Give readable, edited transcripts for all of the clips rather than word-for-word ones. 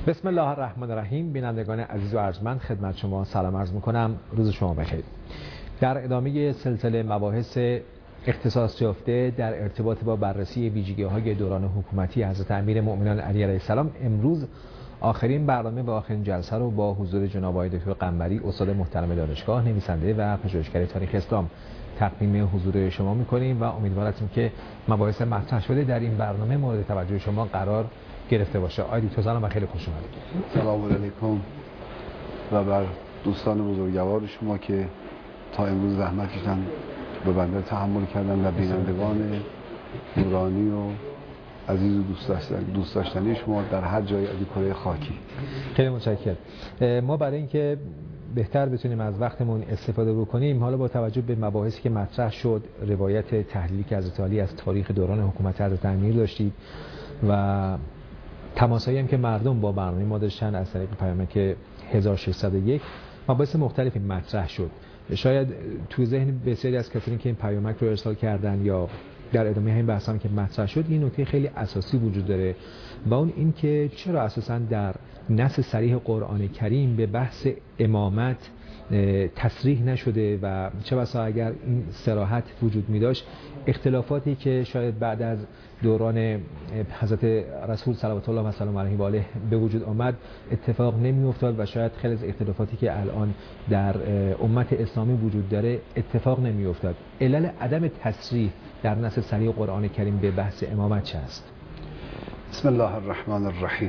بسم الله الرحمن الرحیم. بینندگان عزیز و ارجمند، خدمت شما سلام عرض می‌کنم. روز شما بخیر. در ادامه سلسله مباحث اختصاص یافته در ارتباط با بررسی ویژگی‌های دوران حکومتی حضرت امیرالمؤمنین علی علیه السلام، امروز آخرین برنامه و آخرین جلسه رو با حضور جناب آقای دکتر قنبری، استاد محترم دانشگاه، نویسنده و پژوهشگر تاریخ اسلام، تقدیم حضور شما می‌کنیم و امیدوار هستیم که مباحث مطرح شده در این برنامه مورد توجه شما قرار گرفته باشه. آقای دکتر سلام و خیلی خوش اومدید. سلام علیکم و بر دوستان بزرگوار شما که تا امروز زحمت کشیدن به بنده تحمل کردن و بینندگان نورانی و عزیز و دوست داشتنی شما در هر جای از کره خاکی. خیلی متشکرم. ما برای اینکه بهتر بتونیم از وقتمون استفاده بکنیم، حالا با توجه به مباحثی که مطرح شد، روایت تحلیلی که حضرت علی از تاریخ دوران حکومت حضرت امیر داشتید و تماسایی هم که مردم با برنامه ما داشتن از طریق پیامک 1601، مباحث مختلفی مطرح شد. شاید تو ذهن بسیاری از کسانی که این پیامک رو ارسال کردن یا در ادامه همین بحث هم که مطرح شد، این نکته خیلی اساسی وجود داره و اون این که چرا اساساً در نص صریح قرآن کریم به بحث امامت تصریح نشده و چه بسا اگر این صراحت وجود می داشت، اختلافاتی که شاید بعد از دوران حضرت رسول صلوات الله و سلام علیه و آله به وجود آمد اتفاق نمی افتاد و شاید خیلی از اختلافاتی که الان در امت اسلامی وجود داره اتفاق نمی افتاد. علل عدم تصریح در نص صریح قرآن کریم به بحث امامت چه است؟ بسم الله الرحمن الرحیم.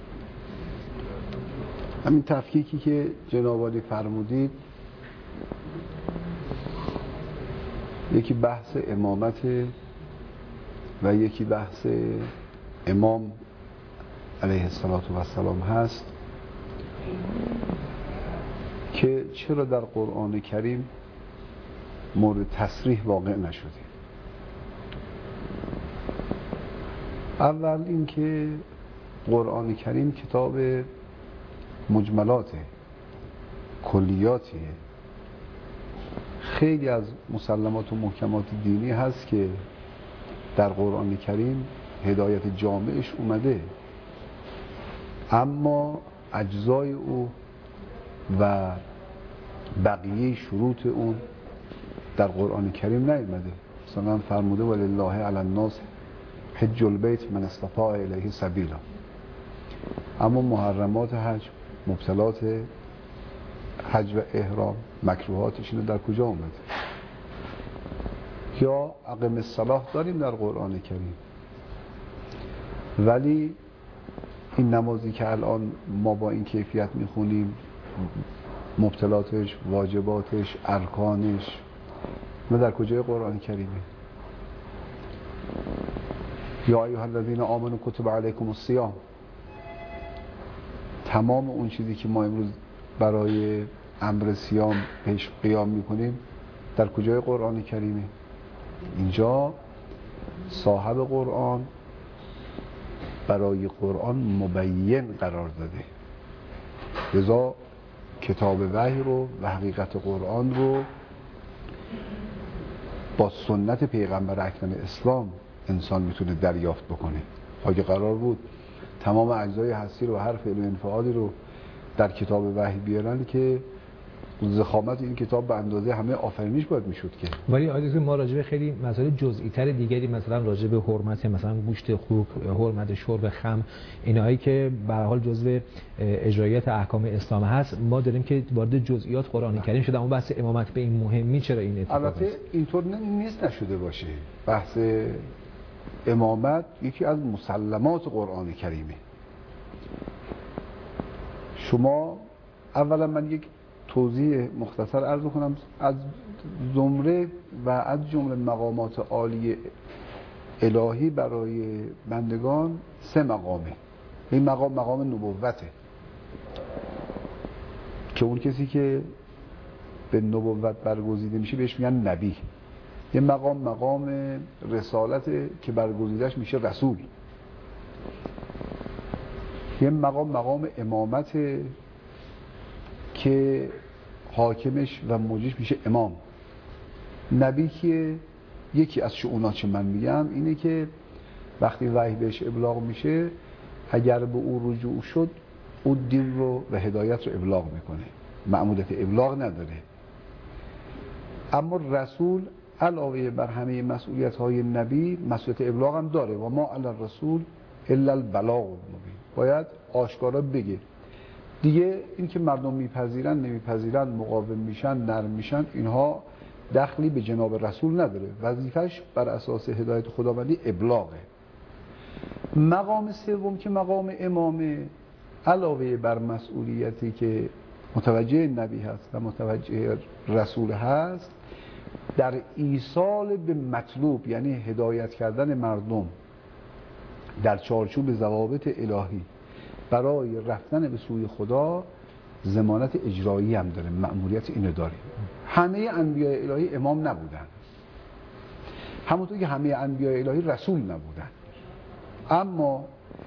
همین تفکیکی که جناب عالی فرمودید، یکی بحث امامت و یکی بحث امام علیه السلام هست که چرا در قرآن کریم مورد تصریح واقع نشده. اول اینکه قرآن کریم کتاب مجملاته، کلیاتیه. خیلی از مسلمات و محکمات دینی هست که در قرآن کریم هدایت جامعش اومده، اما اجزای او و بقیه شروط اون در قرآن کریم نیامده. مثلا فرموده ولله علی الناس حج البیت من استطاع الیه سبیلا، اما محرمات حج، مبطلات حج و احرام، مکروهاتش اینو در کجا اومده؟ یا اقیم الصلاة داریم در قرآن کریم، ولی این نمازی که الان ما با این کیفیت میخونیم، مبطلاتش، واجباتش، ارکانش، ما در کجای قرآن کریمه؟ یا ایها الذین آمنوا کتب علیکم الصیام، تمام اون چیزی که ما امروز برای امر صیام پیش قیام میکنیم در کجای قرآن کریمه؟ اینجا صاحب قرآن برای قرآن مبین قرار داده، لذا کتاب وحی رو و حقیقت قرآن رو با سنت پیغمبر اکرم اسلام انسان میتونه دریافت بکنه. اگه قرار بود تمام اجزای هستی رو و هر فعل و انفعالی رو در کتاب وحی بیارن که ضخامت این کتاب به اندازه همه آفرینش باید میشد که. ولی آیه ما راجع به خیلی مسائل جزئی تر دیگری، مثلا راجع به حرمت مثلا گوشت خوک، حرمت شرب خمر، اینایی که به هر حال جزء اجرایات احکام اسلام هست، ما داریم که وارد جزئیات قرآن کریم شده. اما بحث امامت به این مهمی چرا این اتفاق البته اینطور نیست نشده باشه. بحث امامت یکی از مسلمات قرآن کریمه. شما اولا من یک توضیح مختصر عرض کنم. از زمره و از جمله مقامات عالی الهی برای بندگان 3 مقامه. این مقام نبوته که اون کسی که به نبوت برگزیده میشه بهش میگن نبی. یه مقام رسالت که برگزیدهش میشه رسول. یه مقام امامت که حاکمش و موجیش میشه امام. نبی که یکی از شؤونات که من میگم اینه که وقتی وحی بهش ابلاغ میشه، اگر به او رجوع شد او دین رو و هدایت رو ابلاغ میکنه، مأموریت ابلاغ نداره. اما رسول علاوه بر همه مسئولیت های نبی مسئولیت ابلاغ هم داره. و ما علی الرسول الا البلاغ المبین، باید آشکارا بگه. دیگه این که مردم میپذیرن نمیپذیرن، مقاوم میشن نرم میشن، اینها دخلی به جناب رسول نداره. وظیفش بر اساس هدایت خداوندی ابلاغه. مقام سوم که مقام امامه، علاوه بر مسئولیتی که متوجه نبی هست و متوجه رسول هست، در ایصال به مطلوب، یعنی هدایت کردن مردم در چارچوب ضوابط الهی برای رفتن به سوی خدا، ضمانت اجرایی هم داره، مأموریت اینو داره. همه انبیاء الهی امام نبودن، همونطور که همه انبیاء الهی رسول نبودن، اما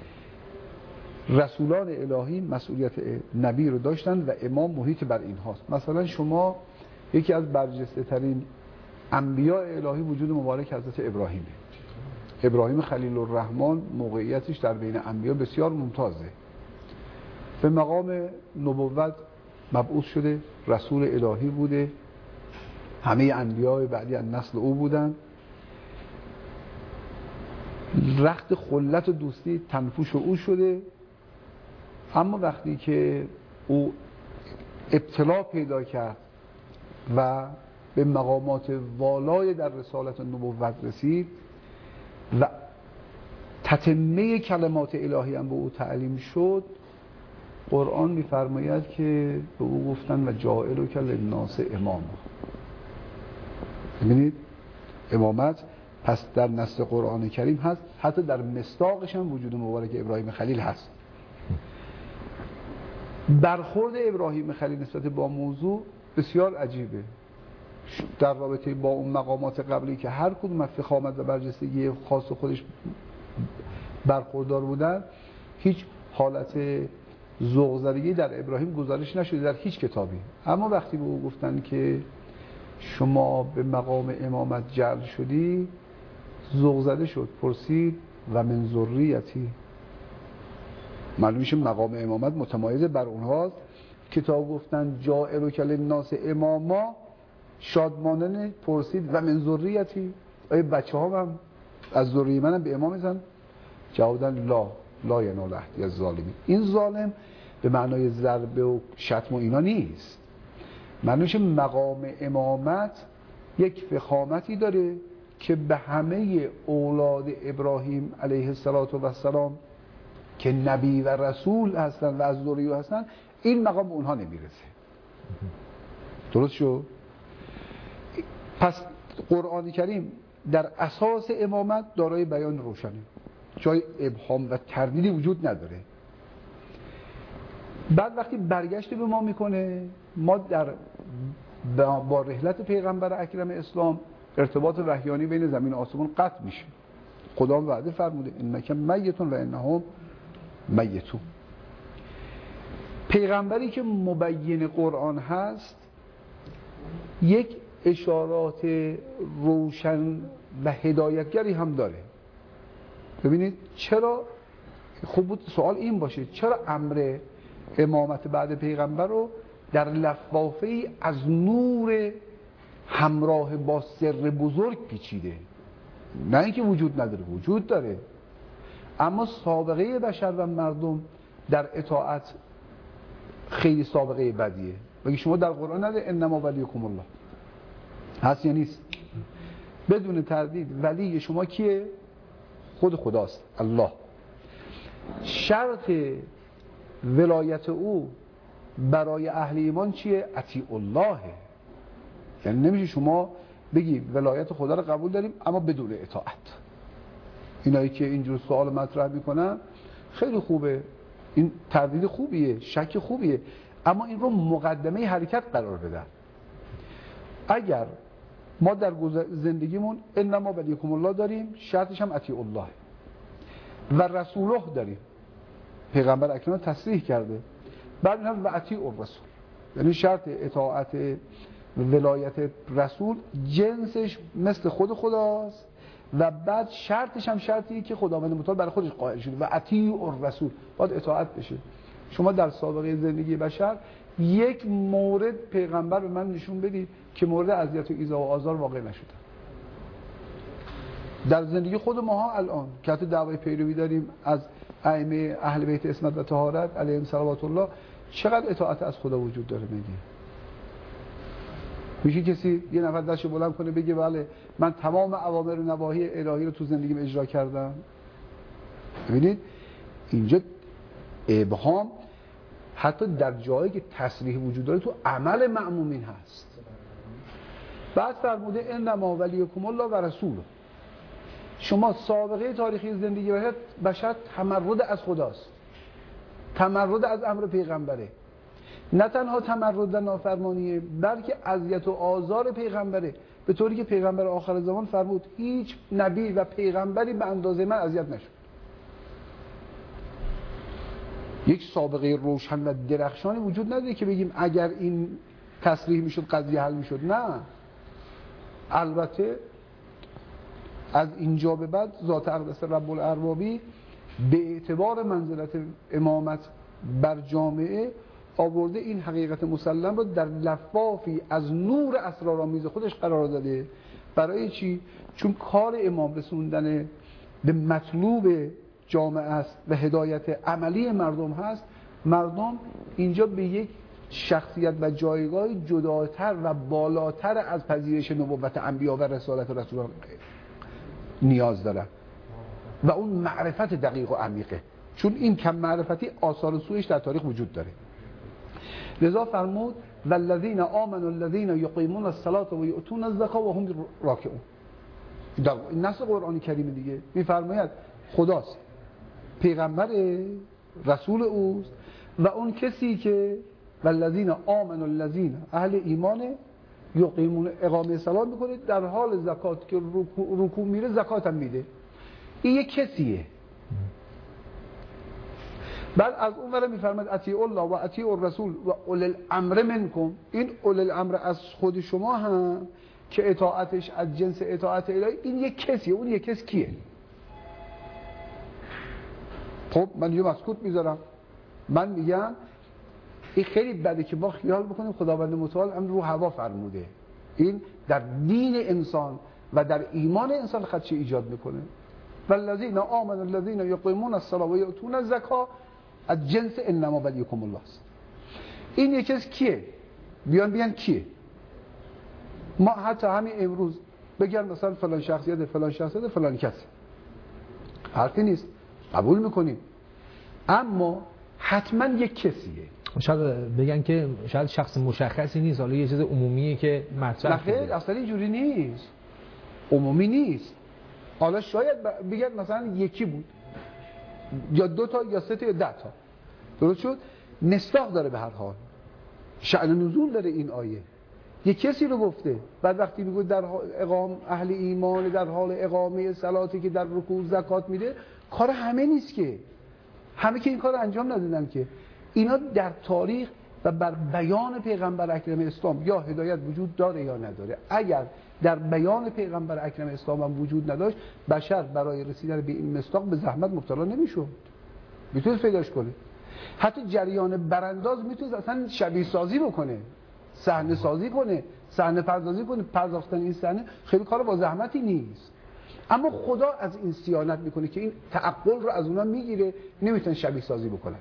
رسولان الهی مسئولیت نبی رو داشتن و امام محیط بر این هاست. مثلا شما یکی از برجسته ترین انبیاء الهی وجود مبارک حضرت ابراهیمه. ابراهیم خلیل الرحمن موقعیتش در بین انبیا بسیار ممتازه، به مقام نبوت مبعوث شده، رسول الهی بوده، همه انبیاء بعدی از نسل او بودن، رخت خلت و دوستی تنفوش او شده. اما وقتی که او ابتلا پیدا کرد و به مقامات والای در رسالت نبوت رسید و تتمه کلمات الهی هم به او تعلیم شد، قرآن می‌فرماید که به او گفتن و جاعلک للناس اماما. ببینید امامت پس در نص قرآن کریم هست، حتی در مصداقش هم وجود مبارک ابراهیم خلیل هست. برخورد ابراهیم خلیل نسبت با موضوع بسیار عجیبه، در رابطه با اون مقامات قبلی که هر کدوم از فخامت و برجستگی خاص خودش برخوردار بودن، هیچ حالت ذوق‌زدگی در ابراهیم گزارش نشده در هیچ کتابی. اما وقتی به او گفتن که شما به مقام امامت جعل شدی، ذوق‌زده شد، پرسید و من ذریتی. معلوم میشه مقام امامت متمایز بر اونهاست. کتاب گفتن جاعلک للناس اماما، شادمانه پرسید و من ذریتی، آیا بچه هم از ذریه منم به امام میزن؟ جوابدن لا ینال عهدی الظالمین. این ظالم به معنای ضربه و شتم و اینا نیست، معنیش مقام امامت یک فخامتی داره که به همه اولاد ابراهیم علیه السلام که نبی و رسول هستن و از ذریه هستن، این مقام به اونها نمیرسه. درست شد؟ پس قرآن کریم در اساس امامت دارای بیان روشنه، جای ابهام و تردیدی وجود نداره. بعد وقتی برگشت به ما میکنه، ما با رحلت پیغمبر اکرم اسلام ارتباط وحیانی بین زمین و آسمان قطع میشه. خدا وعده فرموده انک میتون و انهم میتون. پیغمبری که مبین قرآن هست یک اشارات روشن و هدایتگری هم داره. ببینید چرا خوب بود سوال این باشه، چرا امر امامت بعد پیغمبر رو در لفافه‌ای از نور همراه با سر بزرگ پیچیده؟ نه اینکه وجود نداره، وجود داره، اما سابقه بشر و مردم در اطاعت خیلی سابقه بدیه. بگی شما در قرآن نده انما ولیکم الله، هست یا نیست؟ بدون تردید ولی شما کیه؟ خود خداست، الله. شرط ولایت او برای اهل ایمان چیه؟ اطیع الله. یعنی نمیشه شما بگی ولایت خدا رو قبول داریم اما بدون اطاعت. اینایی که اینجور سوال مطرح میکنن خیلی خوبه، این تردید خوبیه، شک خوبیه، اما این رو مقدمه حرکت قرار بدن. اگر ما در زندگیمون انما ولیکم الله داریم، شرطش هم اطیع الله و رسوله داریم، پیغمبر اکرم تصریح کرده، بعد هم و اطیع الرسول، یعنی شرط اطاعت ولایت رسول جنسش مثل خود خداست و بعد شرطش هم شرطی که خداوند متعال برای خودش قائل شده و اطیع الرسول، باید اطاعت بشه. شما در سابقه زندگی بشر یک مورد پیغمبر به من نشون بدید که مورد اذیت و ایذا و آزار واقع نشده. در زندگی خود ماها الان که حتی دعوای پیروی داریم از ائمه اهل بیت عصمت و طهارت علیهم صلوات الله، چقدر اطاعت از خدا وجود داره؟ میشه کسی یه نفر دستشو بلند کنه بگه بله من تمام اوامر و نواهی الهی رو تو زندگیم اجرا کردم؟ ببینید اینجا ابهام حتی در جایی که تصریح وجود داره تو عمل مأمومین هست. بعد فرموده انما ولیکم الله و رسوله. شما سابقه تاریخی زندگی بشر تمرد از خداست، تمرد از امر پیغمبره، نه تنها تمرد در نافرمانیه بلکه اذیت و آزار پیغمبره، به طوری که پیغمبر آخر زمان فرمود هیچ نبی و پیغمبری به اندازه من اذیت نشد. یک سابقه روشن و درخشانی وجود نداره که بگیم اگر این تصریح میشد قضیه حل میشد. نه، البته از اینجا به بعد ذات اقدس رب الاربابی به اعتبار منزلت امامت بر جامعه آورده این حقیقت مسلم رو در لفافی از نور اسرارآمیز خودش قرار داده. برای چی؟ چون کار امام رسوندن به مطلوب جامعه است و هدایت عملی مردم هست. مردم اینجا به یک شخصیت و جایگاه جداتر و بالاتر از پذیرش نبوت انبیا و رسالت رسولان نیاز دارن و اون معرفت دقیق و عمیقه، چون این کم معرفتی آثار سویش در تاریخ وجود داره. لذا فرمود والذین آمنوا الذین یقیمون الصلاة و یؤتون الزکاة و هم راکعون. در نص قرآنی کریم دیگه میفرماید خداست، پیغمبر رسول اوست و اون کسی که والذین آمنوا الذین اهل ایمانه یقیمون اقامه صلات میکنه در حال زکات که رکوع میره زکات هم میده. این یک کسیه. بعد از اون ور میفرماید اطیعوا الله و اطیعوا الرسول و اولی الامر منکم. این اولی الامر از خود شما هم که اطاعتش از جنس اطاعت الهی. این یک کسیه. اون یک کس کیه؟ خب من یه مسکوت میذارم، من میگم این خیلی بده که ما خیال بکنیم خداوند متعال امر رو هوا فرموده. این در دین انسان و در ایمان انسان خدشه ایجاد میکنه. والذین آمنوا الذین یقیمون الصلاة و یؤتون الزکاة از جنس انما ولیکم الله است. این یک کس کیه؟ بیان کیه؟ ما حتی همین امروز بگن مثلا فلان شخصیت فلان کس، حرفی نیست، قبول میکنیم، اما حتما یک کسیه. شاید بگن که شاید شخص مشخصی نیست، حالا یه چیز عمومیه که مطرح شده. نه اصلا اینجوری نیست، عمومی نیست. حالا شاید بگن مثلا یکی بود یا 2 تا یا 3 تا یا 10 تا، درست شد؟ مصداق داره به هر حال، شأن نزول داره این آیه. یک کسی رو گفته. بعد وقتی میگه در اهل ایمان در حال اقامه صلاتی که در رکوع زکات میده، کار همه نیست که، همه که این کار انجام ندادن که. اینا در تاریخ و بر بیان پیغمبر اکرم اسلام یا هدایت وجود داره یا نداره. اگر در بیان پیغمبر اکرم اسلام هم وجود نداشت، بشر برای رسیدن به این مصداق به زحمت مبتلا نمیشد، میتونست پیداش کنه. حتی جریان برانداز میتونست اصلا شبیه سازی بکنه، صحنه سازی کنه، صحنه پردازی کنه. پرداختن این صحنه خیلی کار با زحمتی نیست، اما خدا از این صیانت میکنه که این تعقل رو از اونا میگیره، نمیتونن شبیه سازی بکنن.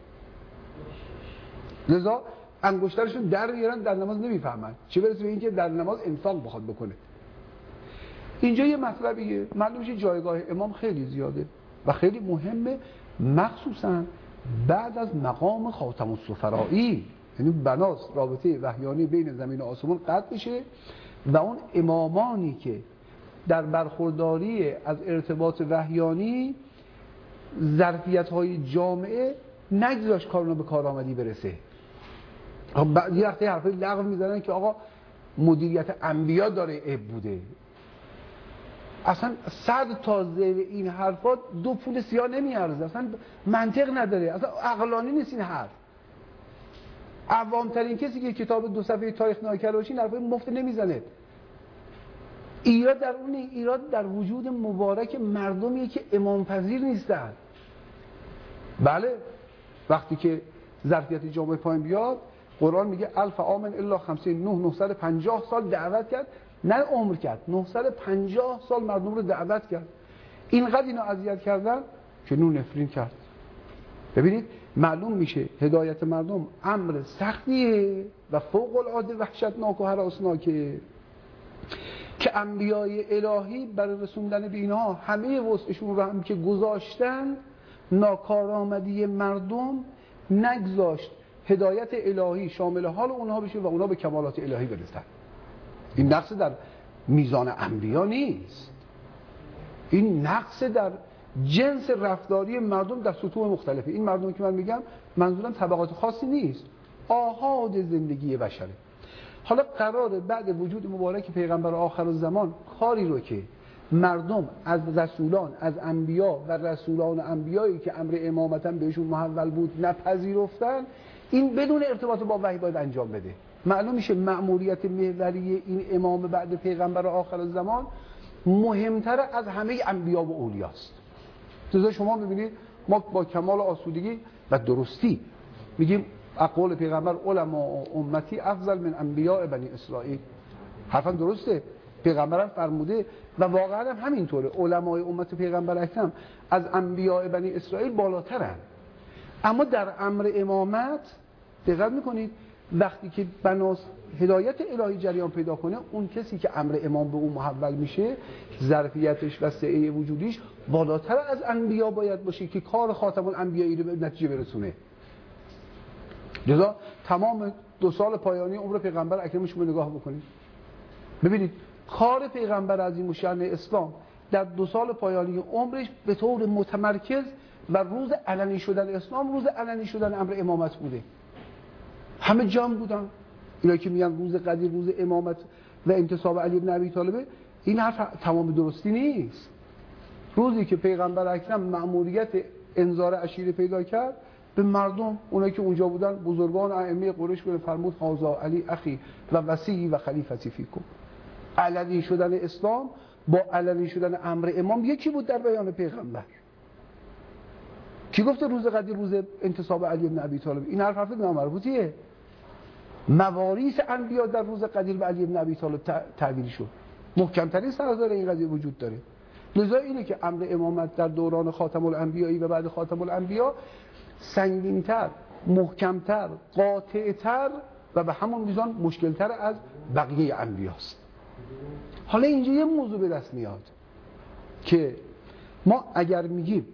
لذا انگشترشون در میارن، در نماز نمیفهمن، چه برسه به این که در نماز انفاق بخواد بکنه. اینجا یه مطلبیه، معلوم میشه جایگاه امام خیلی زیاده و خیلی مهمه، مخصوصا بعد از مقام خاتم السفرائی، یعنی بناس رابطه وحیانی بین زمین و آسمان قطع بشه و اون امامانی که در برخورداری از ارتباط وحیانی ظرفیت‌های جامعه نگذاشت کارونو به کارآمدی برسه. یه وقتی حرفای لغو میزنن که آقا مدیریت انبیا داره عیب بوده. اصلا صد تا زیر این حرفات 2 پول سیاه نمیارزه، اصلا منطق نداره، اصلا عقلانی نیست این حرف. عوامترین کسی که کتاب 2 صفحه تاریخ ناکر باشین حرفای مفت نمیزنه. ایراد در وجود مبارک مردمیه که امام پذیر نیستن. بله وقتی که ظرفیت جامعه پایین بیاد، قرآن میگه 1000 عام الا 950 سال دعوت کرد، نه عمر کرد، 950 سال مردم رو دعوت کرد. اینقدر اینو اذیت کردن که نون نفرین کرد. ببینید معلوم میشه هدایت مردم امر سختیه و فوق العاده وحشتناک و هراسناکه که انبیای الهی برای رسوندن به اینها همه وسعشون رو هم که گذاشتن، ناکارآمدی مردم نگذاشت هدایت الهی شامل حال اونها بشه و اونها به کمالات الهی برسن. این نقص در میزان انبیا نیست، این نقص در جنس رفتاری مردم در سطوح مختلفه. این مردم که من میگم منظورم طبقات خاصی نیست، آحاد زندگی بشره. حالا قراره بعد وجود مبارک پیغمبر آخر الزمان کاری رو که مردم از رسولان، از انبیا و رسولان و انبیایی که امر امامت هم بهشون محول بود نپذیرفتن، این بدون ارتباط با وحی باید انجام بده. معلوم میشه مأموریت محوری این امام بعد پیغمبر آخر الزمان مهمتر از همه انبیا و اولیاست. لذا شما ببینید ما با کمال آسودگی و درستی میگیم اقوال پیغمبر علما امتی افضل من انبیاء بنی اسرائیل. حرفا درسته، پیغمبرم فرموده و واقعا هم همینطوره. علمای امت پیغمبر اکرم از انبیاء بنی اسرائیل بالاترن. اما در امر امامت دقت میکنید وقتی که بناس هدایت الهی جریان پیدا کنه، اون کسی که امر امام به اون محول میشه ظرفیتش و سعه وجودیش بالاتر از انبیا باید باشه که کار خاتم الانبیایی رو به نتیجه برسونه. لذا تمام 2 سال پایانی عمر پیغمبر اکرمش رو نگاه بکنید، ببینید کار پیغمبر عظیم الشأن اسلام در 2 سال پایانی عمرش به طور متمرکز و روز علنی شدن اسلام روز علنی شدن امر امامت بوده. همه جمع بودن. اینا که میگن روز قدیر روز امامت و انتصاب علی بن ابی طالب، این حرف تمام درستی نیست. روزی که پیغمبر اکرم مأموریت انذار عشیره پیدا کرد به مردم، اونایی که اونجا بودن بزرگان ائمه قریش به فرمود هذا علی اخی و وصی و خلیفتی فیکم. علنی شدن اسلام با علنی شدن امر امام یکی بود در بیان پیغمبر. کی گفته روز قدیر روز انتصاب علی بن ابی طالب؟ این حرف نامربوطیه. مواریث انبیا در روز قدیر به علی بن ابی طالب تعبیر شد. محکمترین سرازیر این قضیه وجود داره. لذا اینه که امر امامت در دوران خاتم الانبیایی و بعد خاتم الانبیا سنگین‌تر، محکمتر، قاطع‌تر و به همون میزان مشکل‌تر از بقیه انبیاست. حالا اینجا یه موضوع به دست میاد که ما اگر میگیم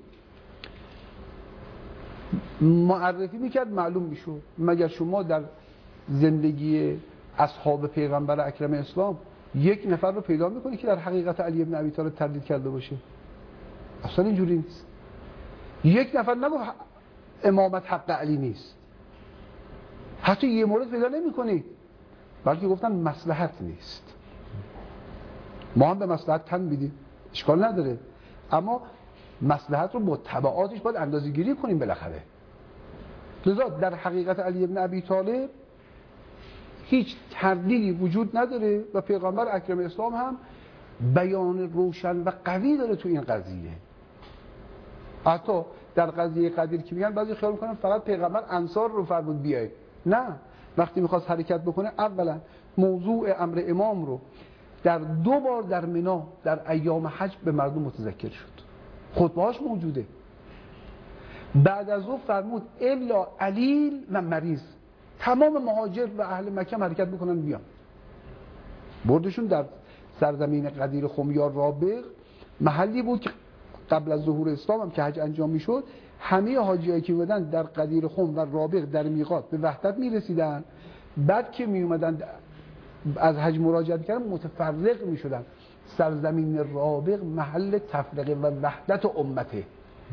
معرفی میکرد معلوم میشد، مگر شما در زندگی اصحاب پیغمبر اکرم اسلام 1 نفر رو پیدا میکنی که در حقیقت علی بن ابی طالب تردید کرده باشه؟ اصلا اینجوری نیست. 1 نفر نگفت امامت حق علی نیست، حتی یه مورد پیدا نمیکنی، بلکه گفتن مصلحت نیست. ما هم به مصلحت تن میدیم، اشکال نداره، اما مصلحت رو با تبعاتش باید اندازه‌گیری کنیم بالاخره. لذا در حقیقت علی بن ابی طالب هیچ تردیدی وجود نداره و پیغمبر اکرم اسلام هم بیان روشن و قوی داره تو این قضیه. حتی در قضیه قدیر که میگن بعضی خیال میکنن فقط پیغمبر انصار رو فرمود بیاید. نه، وقتی میخواست حرکت بکنه اولا موضوع امر امام رو در 2 بار در منا در ایام حج به مردم متذکر شد، خطبه‌هاش موجوده. بعد از او فرمود الا علیل و مریض، تمام مهاجر و اهل مکه حرکت بکنن بیان. بردشون در سرزمین قدیر خم یا رابغ، محلی بود که قبل از ظهور اسلام هم که حج انجام میشد همه حاجیایی که می‌اومدن در قدیر خم و رابغ در میقات به وحدت میرسیدن. بعد که میومدن از حج مراجعت کردن متفرق میشدن. سرزمین رابغ محل تفرقه و وحدت امته.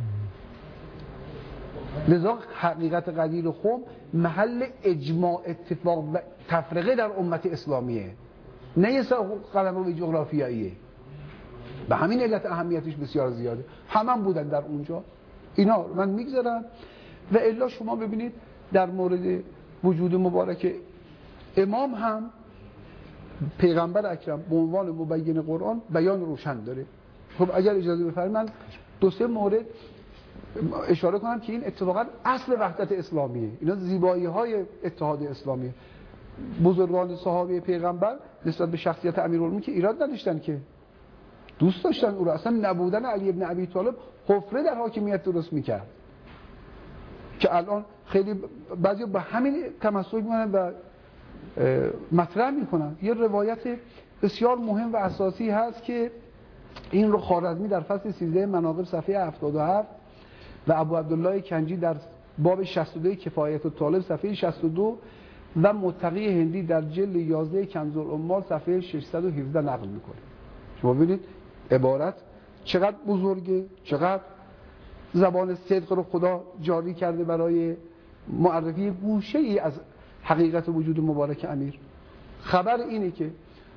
لذا حقیقت قدیر خم محل اجماع اتفاق و تفرقه در امت اسلامیه، نه یه قلمرو جغرافیاییه. به همین علت اهمیتش بسیار زیاده. همه بودن در اونجا. اینا من میگذارم و الا شما ببینید در مورد وجود مبارک امام هم پیغمبر اکرم به عنوان مبین قرآن بیان روشن داره. خب اگر اجازه بفرمایید من 2-3 مورد اشاره کنم که این اتفاقا اصل وحدت اسلامیه، اینا زیبایی‌های اتحاد اسلامیه. بزرگان صحابه پیغمبر نسبت به شخصیت امیرالمومنین که ایراد نداشتن، که دوست داشتن او را. اصلا نبودن علی ابن ابی طالب حفره در حاکمیت درست میکرد که الان خیلی بعضی به همین تمسک میکنن و مطرح میکنن. یه روایت بسیار مهم و اساسی هست که این رو خوارزمی در فصل 13 مناقب صفحه 77 و ابو عبدالله کنجی در باب 62 کفایت الطالب صفحه 62 و متقی هندی در جلد 11 کنز العمال صفحه 617 نقل میکنه. شما ببینید عبارت چقدر بزرگه، چقدر زبان صدق رو خدا جاری کرده برای معرفی گوشه ای از حقیقت وجود مبارک امیر. خبر اینه که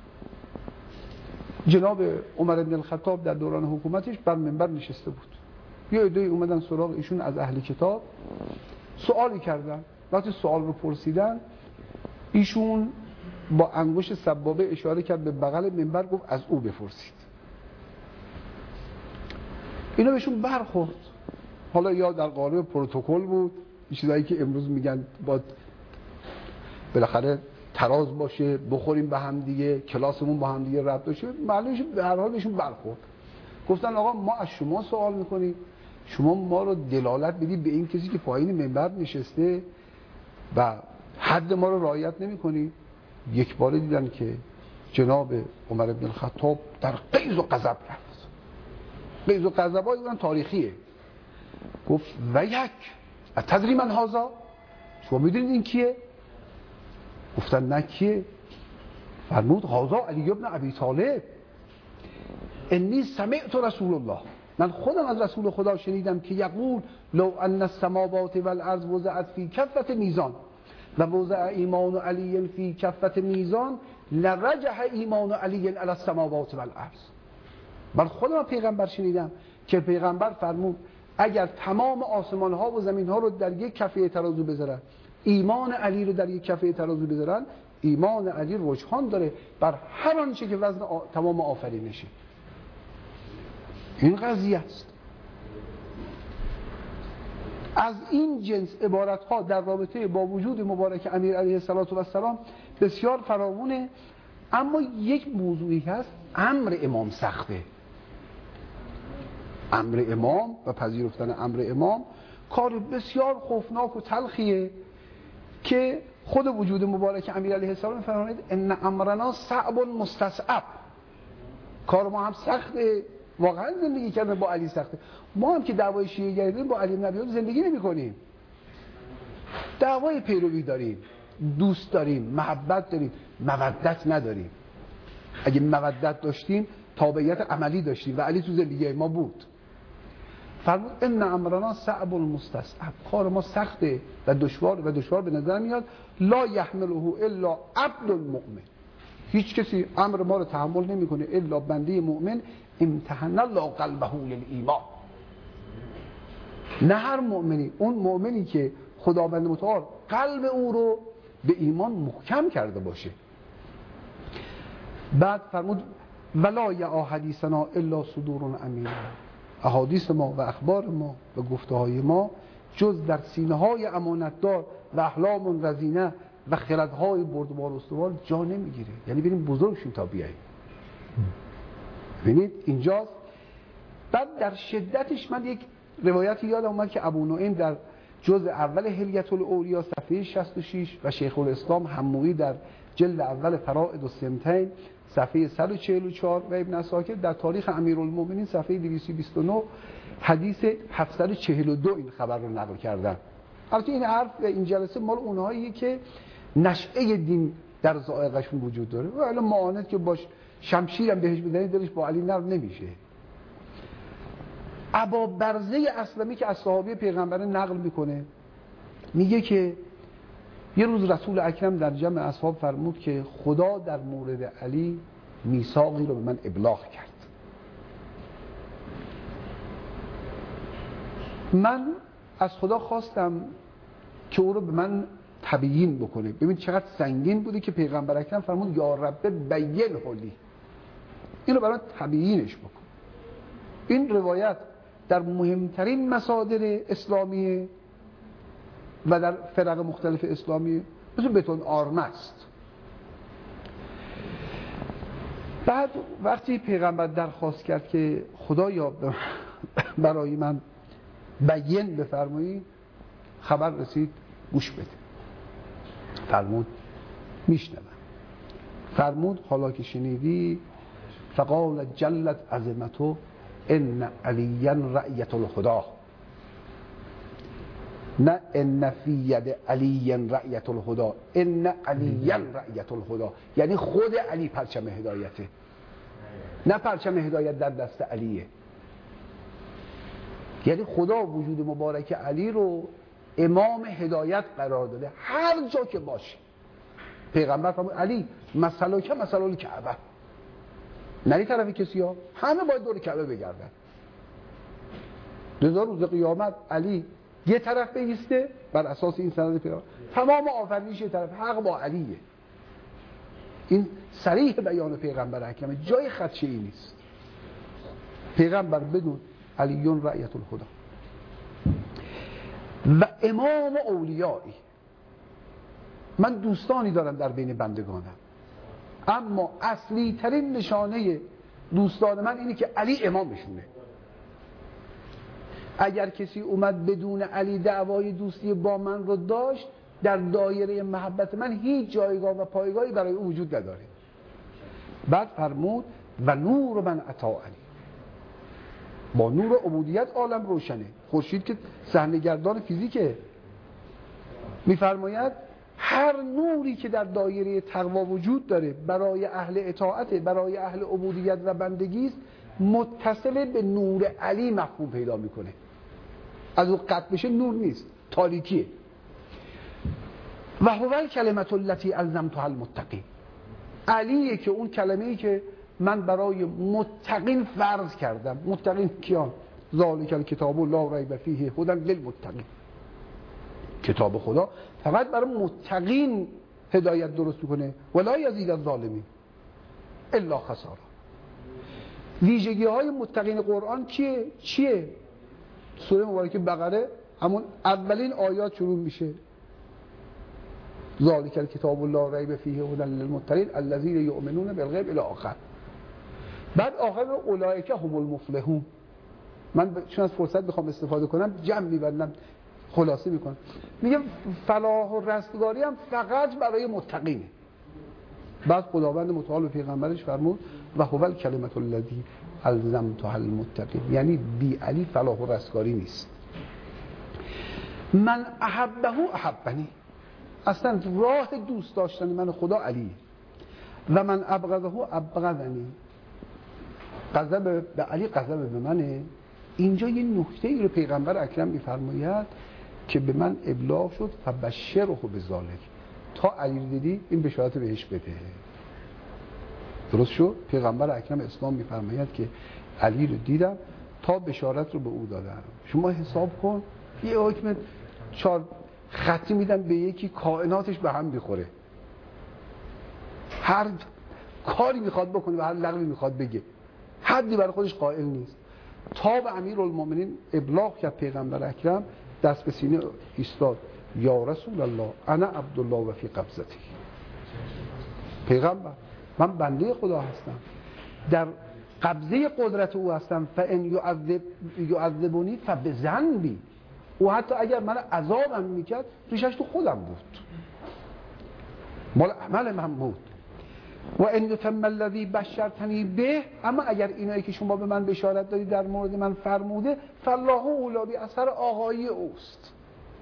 جناب عمر بن الخطاب در دوران حکومتش بر منبر نشسته بود. یه عده‌ای اومدن سراغ ایشون از اهل کتاب، سوالی کردن. وقتی سوال رو پرسیدن، ایشون با انگشت سبابه اشاره کرد به بغل منبر، گفت از او بپرسید. اینا بهشون برخورد. حالا یا در قالب پروتکل بود، چیزایی که امروز میگن با بالاخره تراز باشه، بخوریم به هم دیگه، کلاسمون با هم دیگه ربط باشه، معلومه به هر حال بهشون برخورد. گفتن آقا ما از شما سوال میکنیم، شما ما رو دلالت بدید به این کسی که پایین منبر نشسته و حد ما رو رعایت نمی‌کنی. یک بار دیدن که جناب عمر بن الخطاب در غیظ و غضب رفت. غیظ و غضب‌های اون تاریخیه. گفت و یک اتدری من هذا، شما میدونید این کیه؟ گفتن نه کیه؟ فرمود هذا علی ابن ابی طالب. انی سمعت رسول الله، من خودم از رسول خدا شنیدم که یقول لو ان السماوات والارض وضعت فی کفة میزان و وضع ایمان علی فی کفة میزان لرجح ایمان علی علی السماوات والارض. من خودم پیغمبر شنیدم که پیغمبر فرمود اگر تمام آسمان ها و زمین ها رو در یک کفه ترازو بذارن، ایمان علی رو در یک کفه ترازو بذارن، ایمان علی رجحان داره بر هر آنچه که وزن تمام آفرینشه. این قضیه است. از این جنس عبارت ها در رابطه با وجود مبارک امیر علیه السلام بسیار فراوونه. اما یک موضوعی هست، امر امام سخته. امر امام و پذیرفتن امر امام کار بسیار خوفناک و تلخیه که خود وجود مبارک امیر علیه السلام فرمود ان امرنا صعب مستصعب. کار ما هم سخته، واقعا زندگی کردن با علی سخته. ما هم که دعوای شیعه گردیم با علی بن ابی طالب زندگی نمی کنیم، دعوای پیروی داریم، دوست داریم، محبت داریم، مودت نداریم. اگه مودت داشتیم تابعیت عملی داشتیم و علی تو زندگی ما بود. فرمود ان امرنا صعب مستصعب، کار ما سخته و دشوار به نظر میاد. لا یحمله الا عبد المؤمن، هیچ کسی امر ما رو تحمل نمیکنه الا بنده مؤمن. امتحن الله قلبه للایمان، نه هر مؤمنی، اون مؤمنی که خداوند متعال قلب او رو به ایمان محکم کرده باشه. بعد فرمود ولا یعا حدیثنا الا صدور امینه، احادیث ما و اخبار ما و گفته های ما جز در سینه های امانتدار و احلام رزینه و خردهای بردبار استوار جا نمیگیره. یعنی بریم بزرگشون تا بیاییم. ببینید اینجاست. بعد در شدتش من یک روایتی یادم اومد که ابو نعیم در جزء اول حلیة الاولیا صفحه 66 و شیخ الاسلام حمویی در جلد اول فرائض السمتین صفحه 144 و ابن عساکر در تاریخ امیرالمومنین صفحه 229 حدیث 742 این خبر رو نقل کردن. البته این حرف و این جلسه مال اونهایی که نشأه دین در ذائقه‌شون وجود داره و الان معاند که باش شمشیرم بهش بدنید دلش با علی نرم نمیشه. ابا برزه اسلمی که از صحابه پیغمبر نقل میکنه، میگه که یه روز رسول اکرم در جمع اصحاب فرمود که خدا در مورد علی میثاقی رو به من ابلاغ کرد. من از خدا خواستم که او رو به من تبیین بکنه. ببین چقدر سنگین بودی که پیغمبر اکرم فرمود یا رب بین حلی، این رو برای تبیینش بکن. این روایت در مهمترین مصادر اسلامی و در فرق مختلف اسلامی مثل بتون آرمه است. بعد وقتی پیغمبر درخواست کرد که خدایا برای من بیان بفرمایید، خبر رسید گوش بده. فرمود میشنوم. فرمود حالا که شنیدی فقال جلت عظمته ان علیا رأیت الهدی، نه ان فی ید علی رأیت الهدی، ان علیا رأیت الهدی، یعنی خود علی پرچم هدایته، نه پرچم هدایت در دست علیه. یعنی خدا وجود مبارک علی رو امام هدایت قرار داده هر جا که باشه. پیغمبر فرمود علی مثلا که مثلا الکعبه، نری طرف کسی ها، همه باید دور کعبه بگردن. لذا روز قیامت علی یه طرف بایسته بر اساس این سند پیغمبر، تمام آفرینش یه طرف، حق با علیه. این صریح بیان پیغمبر اکرم، جای خدشه ای نیست. پیغمبر بدون علیون رأیت الهدی و امام اولیایی. من دوستانی دارم در بین بندگانم، اما اصلی ترین نشانه دوستان من اینه که علی امامشونه. اگر کسی اومد بدون علی دعوای دوستی با من رو داشت، در دایره محبت من هیچ جایگاه و پایگاهی برای او وجود نداره. بعد فرمود و نور من اطاعنی، با نور عبودیت عالم روشنه. خورشید که صحنه‌گردان فیزیکه، میفرماید هر نوری که در دایره تقوا وجود داره برای اهل اطاعت، برای اهل عبودیت و بندگی است، متصل به نور علی مفهوم پیدا میکنه. از اون قطع بشه نور نیست، تاریکیه. و هو الکلمة التي الزمتها المتقین، علیه که اون کلمه‌ای که من برای متقین فرض کردم. متقین کیان؟ ذالک الکتاب لا ریب فیه هدی للمتقین. کتاب خدا فقط برای متقین هدایت درست میکنه. ولا یزید الظالمین الا خسارا. ویژگی های متقین قرآن چیه؟ سوره مبارکه بقره همون اولین آیات شروع میشه ذالک الکتاب لا ریب فیه هدی للمتقین الذین یؤمنون بالغیب الی آخر. بعد آخر اولئک هم المفلحون. من چون از فرصت بخوام استفاده کنم جمع میبندم، خلاصه میکنم. میگه فلاح و رستگاری هم فقط برای متقینه. بعد خداوند متعال به پیغمبرش فرمود و هو الکلمة الذی الزمتها المتقین، یعنی بی علی فلاح و رستگاری نیست. من احبه احبنی، اصلا راه دوست داشتن من خدا علیه. و من ابغضه ابغضنی، غضب به علی غضب به منه. اینجا یه نکته ای رو پیغمبر اکرم میفرماید که به من ابلاغ شد فبشره بذالک، تا علی رو دیدی این بشارت بهش بده. درست شد؟ پیغمبر اکرم اسلام میفرماید که علی رو دیدم تا بشارت رو به او دادم. شما حساب کن یه حکم 4 خطی میدن به یکی، کائناتش به هم میخوره، هر کاری میخواد بکنه و هر لغوی میخواد بگه، حدی برای خودش قائل نیست. تا به امیرالمومنین ابلاغ کرد پیغمبر اکرم، دست به سینه ایستاد، یا رسول الله انا عبدالله و فی قبضتی. پیغمبر من بنده خدا هستم، در قبضه قدرت او هستم. فان یعذبنی فبذنبی، او حتی اگر من عذابم میکرد ریشش تو خودم بود، مال عمل من بود. و ان یتم الذی بشرتنی به، اما اگر اینایی که شما به من بشارت دادی در مورد من فرموده، فالله اولی، اثر آقایی اوست.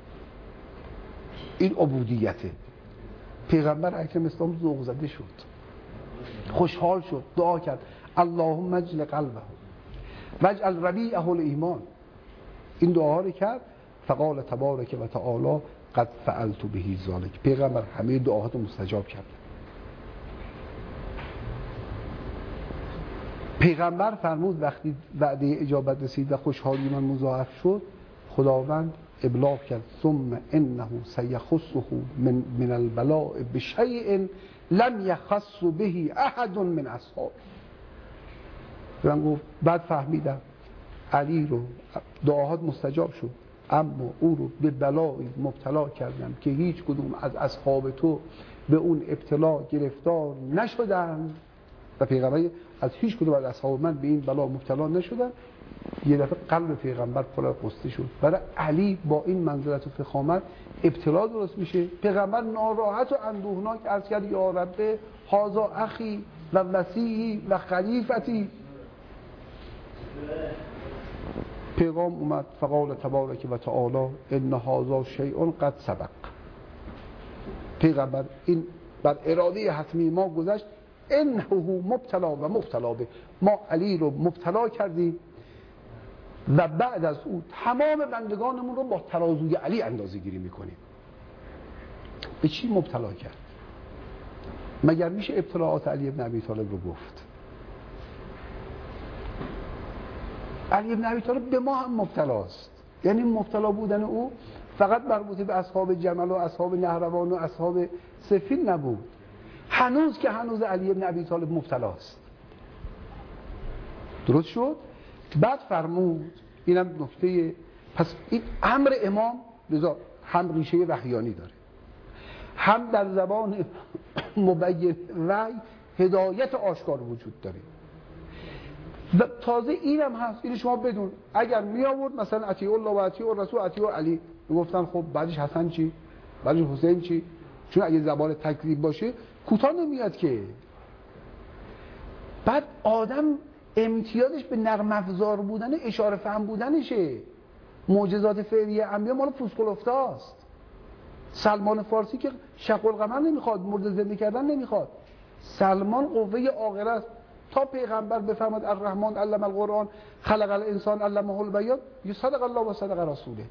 این عبودیته. پیغمبر اکرم اسلام ذوق زده شد، خوشحال شد، دعا کرد اللهم اجل قلبه واجعل ربیعه الایمان. این دعا رو کرد. فقال تبارک و تعالی قد فعلت به ذلک. پیغمبر همه دعاهات مستجاب کرد. پیغمبر فرمود وقتی وعده اجابت رسید و خوشحالی من مضاعف شد، خداوند ابلاغ کرد ثم انه سیخصه من البلاء بشیء لم یخص به احد من اصحابه. من گفت بعد فهمیدم علی رو دعاهات مستجاب شد، اما او رو به بلایی مبتلا کردم که هیچ کدوم از اصحاب تو به اون ابتلا گرفتار نشدن و پیغمبر از هیچ کدوم از اصحاب من به این بلا مبتلا نشدن. یه دفعه قلب پیغمبر پر از غصه شد. برای علی با این منزلت و فخامت ابتلا درست میشه. پیغمبر ناراحت و اندوهناک عرض کرد یا رب هذا اخی و وصیی و خلیفتی. پیغام اومد فقال تبارک و تعالی ان هذا شیء قد سبق. پیغمبر این بر اراده حتمی ما گذشت. انه مبتلا و مبتلا به، ما علی رو مبتلا کردیم و بعد از او تمام بندگانمون رو با ترازوی علی اندازه گیری میکنیم. به چی مبتلا کرد؟ مگر میشه ابتلاعات علی بن ابی طالب رو گفت؟ علی بن ابی طالب به ما هم مبتلاست. یعنی مبتلا بودن او فقط مربوط به اصحاب جمل و اصحاب نهروان و اصحاب سفین نبود، هنوز که هنوز علی بن ابی طالب مبتلاست. درست شد؟ بعد فرمود، اینم نکته، پس این امر امام لذا هم ریشه وحیانی داره، هم در زبان مبین وحی هدایت آشکار وجود داره. و تازه اینم هست، اینو شما بدون، اگر می آورد مثلا اطیع الله و اطیع الرسول اطیع علی، میگفتن خب بعدش حسن چی؟ بعدش حسین چی؟ چون اگه زبان تکذیب باشه کوتاه نمیاد که. بعد آدم امتیازش به نرم افزار بودن، اشاره فهم بودنشه. معجزات فعلی انبیا مال پوسکلفته. سلمان فارسی که شق القمر نمیخواد، مرده زنده کردن نمیخواد. سلمان قوه آخره است. تا پیغمبر بفرماد الرحمن علم القرآن خلق الانسان علمه البیان، صدق الله و صدق رسوله.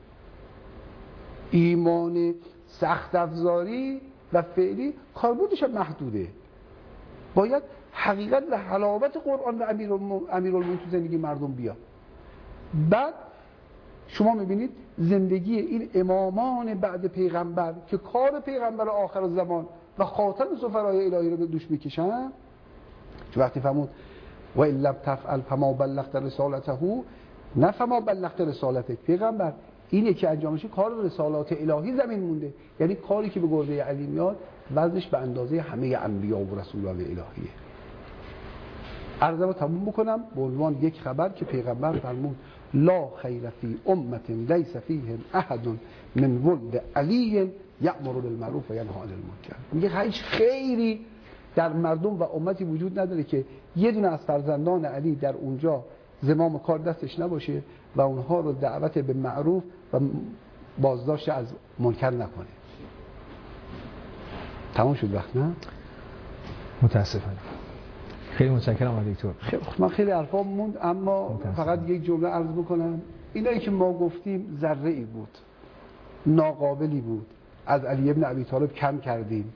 ایمان سخت افزاری و فعلی کاربردش محدوده. باید حقیقت و حلاوت قرآن و امیرالمومنین تو زندگی مردم بیاد. بعد شما میبینید زندگی این امامان بعد پیغمبر که کار پیغمبر آخر زمان و خاتم سفرای الهی رو به دوش میکشن، چون وقتی فرمود و ان لم تفعل فما بلغت رسالته، نه فما بلغت رسالته، پیغمبر اینه که انجامش کار رسالات الهی زمین مونده. یعنی کاری که به گرده علی میاد وزنش به اندازه همه انبیا و رسولان الهیه. عرضمو تموم بکنم به عنوان یک خبر که پیغمبر فرمود لا خیر فی امت لیس فیهم احد من ولد علی یأمر بالمعروف و ینهی عن المنکر. میگه هیچ خیری در مردم و امتی وجود نداره که یه دونه از فرزندان علی در اونجا زمام کار دستش نباشه و اونها رو دعوت به معروف و بازداشت از منکر نکنه. تمام شد وقت نه؟ متاسفانه. خیلی متشکرم آقای دکتر. من خیلی حرفا موند، اما فقط یک جمله عرض بکنم. اینایی که ما گفتیم ذره ای بود، ناقابلی بود، از علی ابن ابی طالب کم کردیم،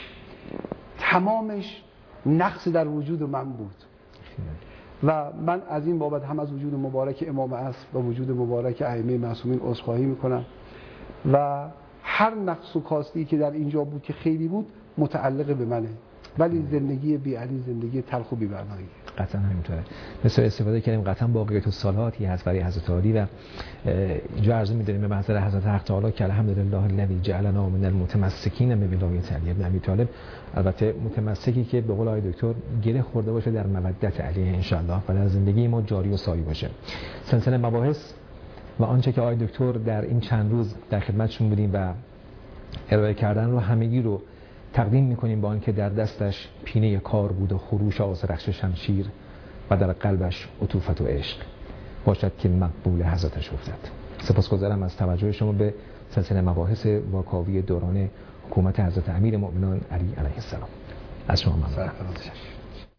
تمامش نقص در وجود من بود و من از این بابت هم از وجود مبارک امام عصر و وجود مبارک ائمه معصومین عذرخواهی میکنم و هر نقص و کاستی که در اینجا بود که خیلی بود متعلق به منه، ولی زندگی بی علی زندگی تلخ و بی معناییه. قطعا همینطوره. مثل استفاده کردیم قطعا باقیات الصالحاتی هست برای حضرت علی و اینجا عرض می‌داریم به محضر حضرت حق تعالی که الحمدلله الذی جعلنا من المتمسکین بولایت علی بن ابی طالب. البته متمسکی که به قول آقای دکتر گره خورده باشه در مودت علی ان شاء الله و در زندگی ما جاری و ساری باشه. سلسله مباحث و آنچه که آقای دکتر در این چند روز در خدمتشون بودیم و ارائه کردن رو همگی رو تقدیم میکنیم با آنکه در دستش پینه کار بود و خروش آذرخش شمشیر و در قلبش عطوفت و عشق باشد که مقبول حضرتش افتد. سپاسگزارم از توجه شما به سلسله مباحث واکاوی دوران حکومت حضرت امیرالمؤمنین علی علیه السلام. از شما ممنونم.